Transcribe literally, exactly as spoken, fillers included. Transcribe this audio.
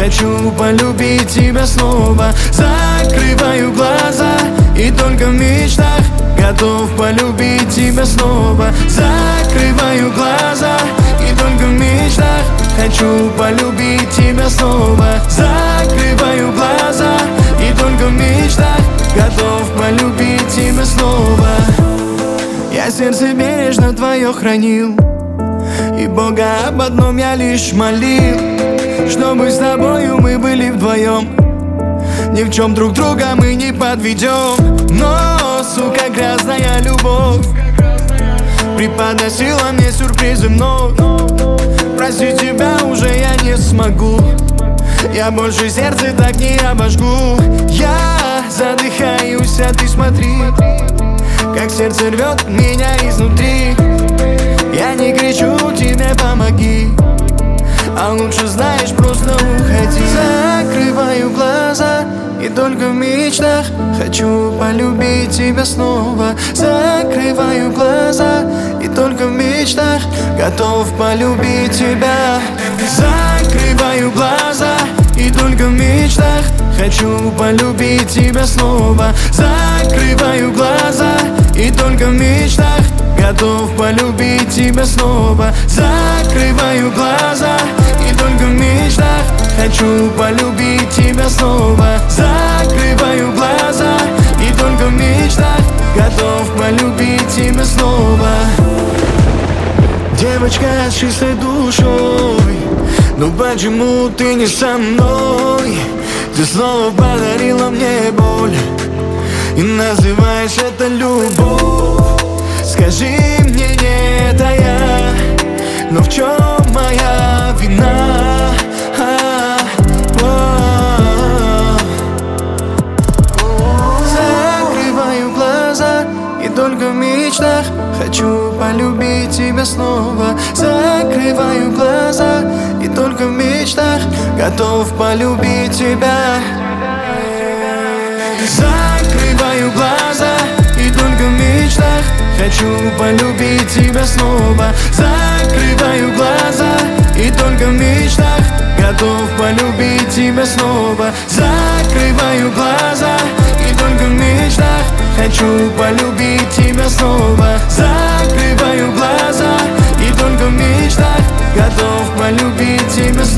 хочу полюбить тебя снова. Закрываю глаза и только в мечтах готов полюбить тебя снова. Закрываю глаза и только в мечтах хочу полюбить тебя снова. Закрываю глаза и только в мечтах готов полюбить тебя снова. Я сердце бережно твое хранил, и Бога об одном я лишь молил, чтобы с тобою мы были вдвоем, ни в чем друг друга мы не подведем. Но, сука, грязная любовь преподносила мне сюрпризы вновь. Простить тебя уже я не смогу, я больше сердце так не обожгу. Я задыхаюсь, а ты смотри, как сердце рвет меня изнутри. Я не кричу тебе помоги, а лучше знаешь, просто уходи. Закрываю глаза и только в мечтах хочу полюбить тебя снова. Закрываю глаза и только в мечтах готов полюбить тебя. Закрываю глаза и только в мечтах хочу полюбить тебя снова. Закрываю глаза и только в мечтах готов полюбить тебя снова. Закрываю глаза и только в мечтах хочу полюбить тебя снова. Закрываю глаза и только в мечтах готов полюбить тебя снова. Девочка с чистой душой, ну почему ты не со мной? Ты снова подарила мне боль и называешь это любовь. Скажи мне, не это я, но в чем моя вина? Закрываю глаза и только в мечтах хочу полюбить тебя снова. Закрываю глаза и только в мечтах готов полюбить тебя. Закрываю глаза и только в мечтах хочу полюбить тебя снова. Закрываю глаза и только в мечтах готов полюбить тебя снова. Закрываю глаза и только в мечтах хочу полюбить тебя снова. Закрываю глаза и только в мечтах готов полюбить тебя снова.